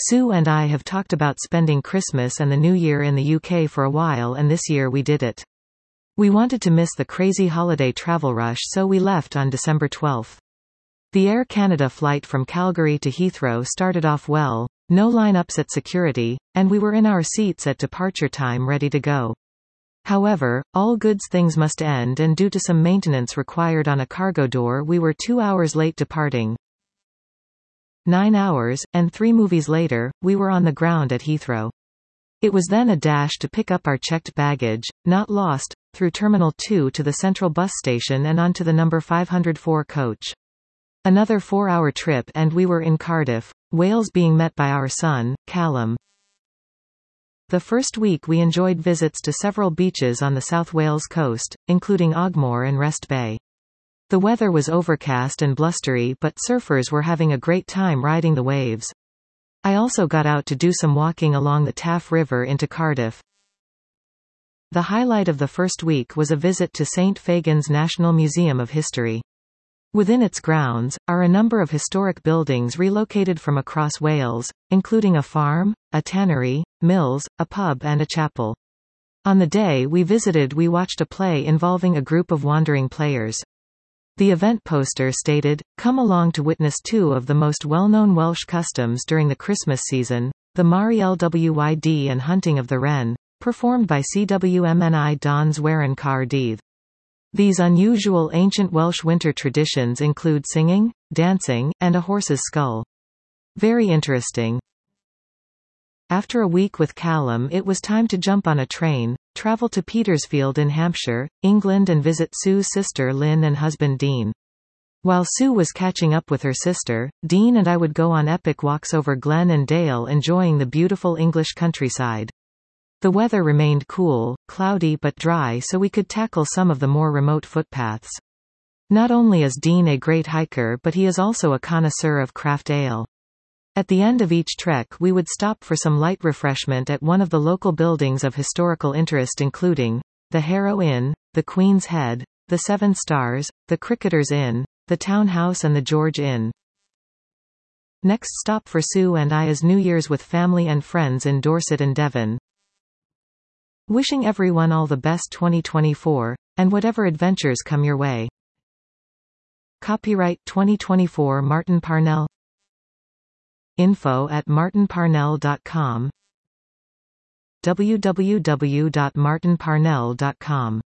Sue and I have talked about spending Christmas and the New Year in the UK for a while, and this year we did it. We wanted to miss the crazy holiday travel rush, so we left on December 12. The Air Canada flight from Calgary to Heathrow started off well, no lineups at security, and we were in our seats at departure time ready to go. However, all good things must end, and due to some maintenance required on a cargo door, we were 2 hours late departing. 9 hours, and 3 movies later, we were on the ground at Heathrow. It was then a dash to pick up our checked baggage, not lost, through Terminal 2 to the Central Bus Station and onto the number 504 coach. Another 4-hour trip and we were in Cardiff, Wales, being met by our son, Callum. The first week we enjoyed visits to several beaches on the South Wales coast, including Ogmore and Rest Bay. The weather was overcast and blustery, but surfers were having a great time riding the waves. I also got out to do some walking along the Taff River into Cardiff. The highlight of the first week was a visit to St. Fagan's National Museum of History. Within its grounds are a number of historic buildings relocated from across Wales, including a farm, a tannery, mills, a pub and a chapel. On the day we visited, we watched a play involving a group of wandering players. The event poster stated, "Come along to witness 2 of the most well-known Welsh customs during the Christmas season, the Mari Lwyd and Hunting of the Wren, performed by CWMNI Dons Werin Car Dydd." These unusual ancient Welsh winter traditions include singing, dancing, and a horse's skull. Very interesting. After a week with Callum, it was time to jump on a train, travel to Petersfield in Hampshire, England, and visit Sue's sister Lynn and husband Dean. While Sue was catching up with her sister, Dean and I would go on epic walks over glen and dale, enjoying the beautiful English countryside. The weather remained cool, cloudy but dry, so we could tackle some of the more remote footpaths. Not only is Dean a great hiker, but he is also a connoisseur of craft ale. At the end of each trek we would stop for some light refreshment at one of the local buildings of historical interest, including the Harrow Inn, the Queen's Head, the Seven Stars, the Cricketers Inn, the Town House and the George Inn. Next stop for Sue and I is New Year's with family and friends in Dorset and Devon. Wishing everyone all the best 2024, and whatever adventures come your way. Copyright 2024 Martin Parnell. info@martinparnell.com. www.martinparnell.com